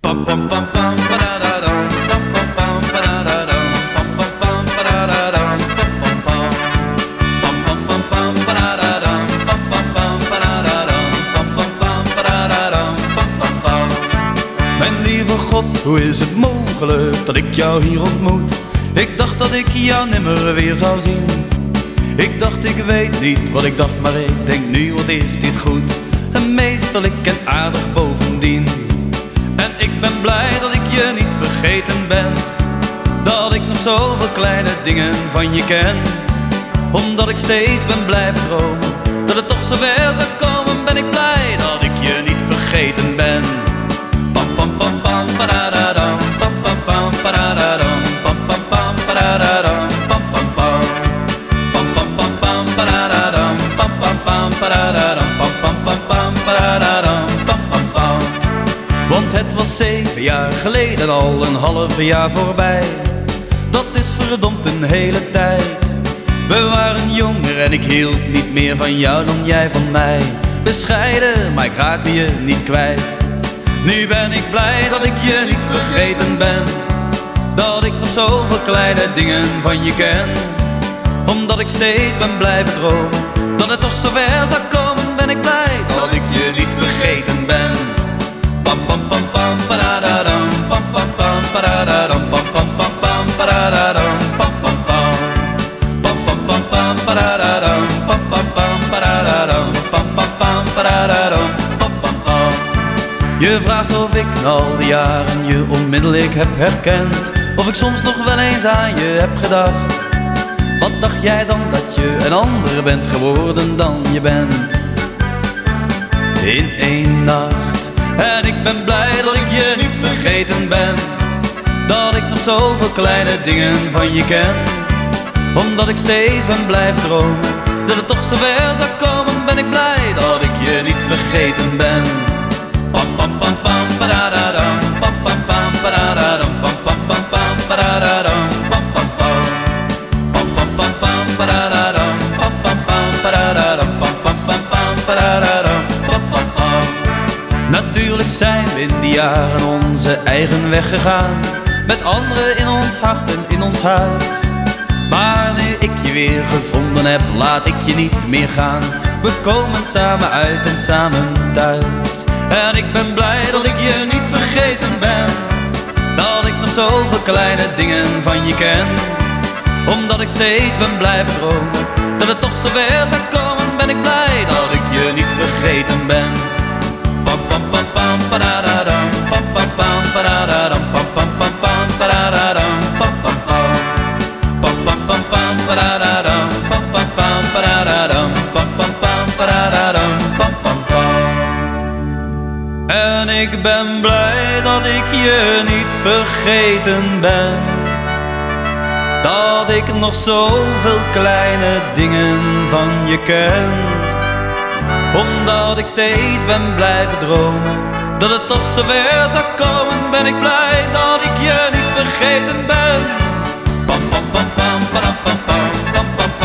Mijn lieve God, hoe is het mogelijk dat ik jou hier ontmoet? Ik dacht dat ik jou nimmer weer zou zien. Ik dacht ik weet niet wat ik dacht, maar ik denk nu wat is dit goed. En meestal ik en aardig bovendien. En ik ben blij dat ik je niet vergeten ben, dat ik nog zoveel kleine dingen van je ken. Omdat ik steeds ben blijven dromen, dat het toch zover zou komen, ben ik blij dat ik je niet vergeten ben. Pam pam pam pam padadadam, pam pam pam padadadam, pam pam pam padadadam, pam pam pam, pam pam pam pam padadadam, pam pam pam padadadam, pam pam pam pam padadadam, pam pam pam. Want het was 7 jaar geleden, al een half jaar voorbij. Dat is verdomd een hele tijd. We waren jonger en ik hield niet meer van jou dan jij van mij. Bescheiden, maar ik raakte je niet kwijt. Nu ben ik blij dat ik je niet vergeten ben, dat ik nog zoveel kleine dingen van je ken. Omdat ik steeds ben blijven dromen, dat het toch zover zou komen, ben ik blij dat ik je niet vergeten ben. Pam pam pam pam padadadam, pam pam pam padadadam, pam pam pam pam padadadam, pam pam pam, pam pam pam pam padadadam, pam pam pam padadadam, pam pam pam padadadam, pam pam pam. Je vraagt of ik na al die jaren je onmiddellijk heb herkend, of ik soms nog wel eens aan je heb gedacht. Wat dacht jij dan dat je een ander bent geworden dan je bent? In één nacht. En ik ben blij dat ik je niet vergeten ben, dat ik nog zoveel kleine dingen van je ken. Omdat ik steeds ben blijven dromen, dat het toch zover zou komen, ben ik blij dat ik je niet vergeten ben. Pam pam pam pam padadadam, pam pam pam padadadam, pam pam pam pam padadadam, pam pam pam, pam pam pam pam padadadam, pam pam pam padadadam, pam pam pam pam padadadam, pam pam pam. Natuurlijk zijn we in die jaren onze eigen weg gegaan, met anderen in ons hart en in ons huis. Maar nu ik je weer gevonden heb, laat ik je niet meer gaan. We komen samen uit en samen thuis. En ik ben blij dat ik je niet vergeten ben, dat ik nog zoveel kleine dingen van je ken. Omdat ik steeds ben blijven dromen, dat het toch zover zou komen, ben ik blij dat ik je niet vergeten ben. Pam pam pam pam padadadam, pam pam pam padadadam, pam pam pam pam padadadam, pam pam pam, pam pam pam pam padadadam, pam pam pam padadadam, pam pam pam padadadam, pam pam pam. En ik ben blij dat ik je niet vergeten ben, dat ik nog zoveel kleine dingen van je ken. Omdat ik steeds ben blijven dromen, dat het toch zover zou komen, ben ik blij dat ik je niet vergeten ben. Pam pam pam pam pam pam pam pam pam